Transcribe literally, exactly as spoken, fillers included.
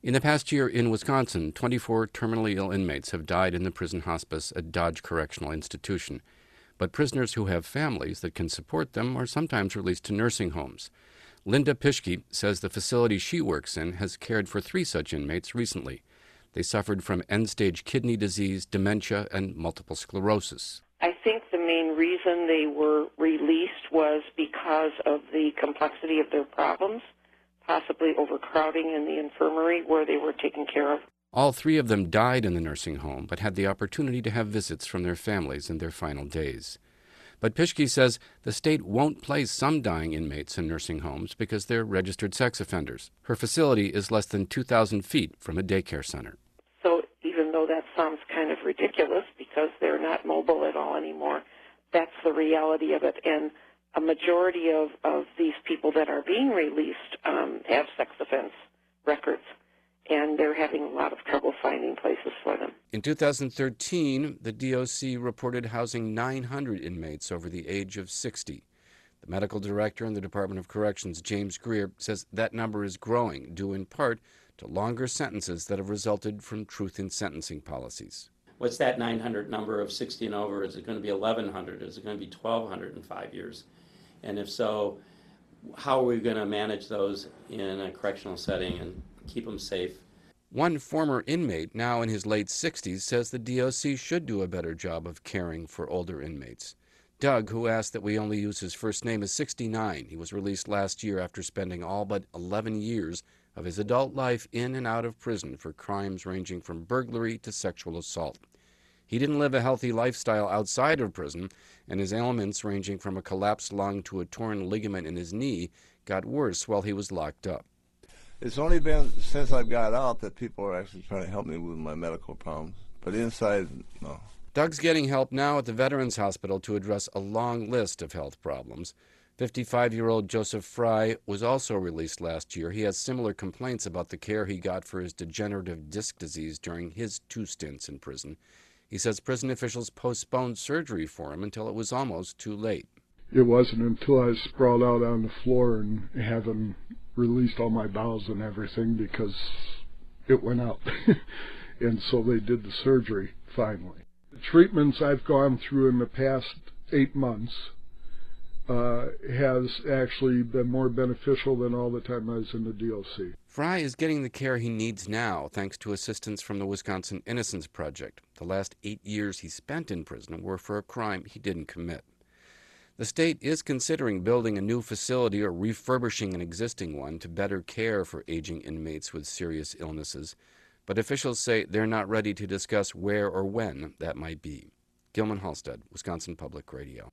In the past year in Wisconsin, twenty-four terminally ill inmates have died in the prison hospice at Dodge Correctional Institution. But prisoners who have families that can support them are sometimes released to nursing homes. Linda Pischke says the facility she works in has cared for three such inmates recently. They suffered from end-stage kidney disease, dementia, and multiple sclerosis. I think the main reason they were released was because of the complexity of their problems, possibly overcrowding in the infirmary where they were taken care of. All three of them died in the nursing home, but had the opportunity to have visits from their families in their final days. But Pischke says the state won't place some dying inmates in nursing homes because they're registered sex offenders. Her facility is less than two thousand feet from a daycare center. So even though that sounds kind of ridiculous because they're not mobile at all anymore, that's the reality of it. And a majority of, of these people that are being released um, have sex offense records, and they're having a lot of trouble finding places for them. In two thousand thirteen, the D O C reported housing nine hundred inmates over the age of sixty. The medical director in the Department of Corrections, James Greer, says that number is growing, due in part to longer sentences that have resulted from truth in sentencing policies. What's that nine hundred number of sixty and over? Is it going to be eleven hundred? Is it going to be twelve hundred in five years? And if so, how are we going to manage those in a correctional setting and keep them safe? One former inmate, now in his late sixties, says the D O C should do a better job of caring for older inmates. Doug, who asked that we only use his first name, is sixty-nine. He was released last year after spending all but eleven years of his adult life in and out of prison for crimes ranging from burglary to sexual assault. He didn't live a healthy lifestyle outside of prison, and his ailments, ranging from a collapsed lung to a torn ligament in his knee, got worse while he was locked up. It's only been since I got out that people are actually trying to help me with my medical problems. But inside, no. Doug's getting help now at the Veterans Hospital to address a long list of health problems. fifty-five-year-old Joseph Fry was also released last year. He has similar complaints about the care he got for his degenerative disc disease during his two stints in prison. He says prison officials postponed surgery for him until it was almost too late. It wasn't until I was sprawled out on the floor and having released all my bowels and everything because it went out. And so they did the surgery finally. The treatments I've gone through in the past eight months uh, has actually been more beneficial than all the time I was in the D O C. Fry is getting the care he needs now thanks to assistance from the Wisconsin Innocence Project. The last eight years he spent in prison were for a crime he didn't commit. The state is considering building a new facility or refurbishing an existing one to better care for aging inmates with serious illnesses, but officials say they're not ready to discuss where or when that might be. Gilman Halstead, Wisconsin Public Radio.